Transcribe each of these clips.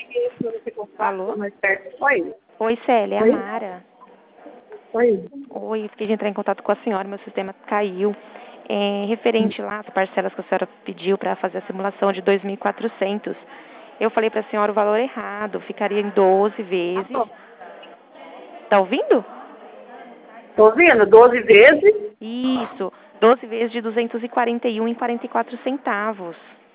Alô? Mais perto. Oi. Oi, Célia, é a Oi. Mara. Oi. Oi, fiquei de entrar em contato com a senhora, meu sistema caiu. Referente lá às parcelas que a senhora pediu para fazer a simulação de 2.400, eu falei para a senhora o valor errado, ficaria em 12 vezes. Tá ouvindo? Tô vendo, 12 vezes. Isso, 12 vezes de 241,44 centavos.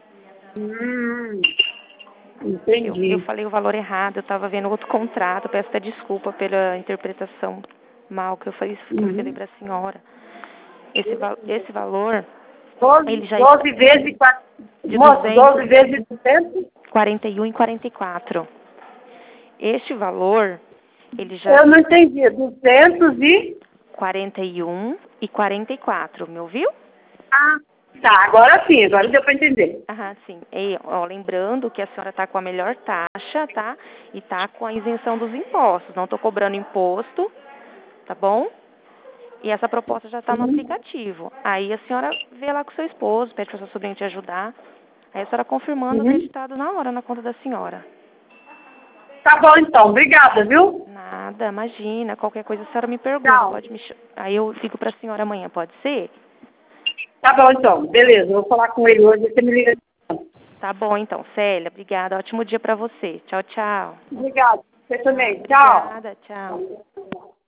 Eu Entendi. falei o valor errado, eu estava vendo outro contrato, peço até desculpa pela interpretação mal que eu falei para a senhora. Esse valor, ele já está 12 vezes, de moço, 12 vezes 200? 241,44. Este valor, ele já Eu não entendi. 200 e... 41,44, me ouviu? Ah, tá. Agora sim, agora deu para entender. Aham, sim. E, ó, lembrando que a senhora está com a melhor taxa, tá? E tá com a isenção dos impostos. Não estou cobrando imposto, tá bom? E essa proposta já está no aplicativo. Aí a senhora vê lá com o seu esposo, pede para sua sobrinha te ajudar. Aí a senhora confirmando, acreditado na hora na conta da senhora. Tá bom, então. Obrigada, viu? Nada, imagina. Qualquer coisa a senhora me pergunta. Tchau. Pode me Aí eu ligo para a senhora amanhã, pode ser? Tá bom, então. Beleza. Eu vou falar com ele hoje. Você me liga. Tá bom, então. Célia, obrigada. Ótimo dia para você. Tchau, tchau. Obrigada. Você também. Tchau. Obrigada, tchau.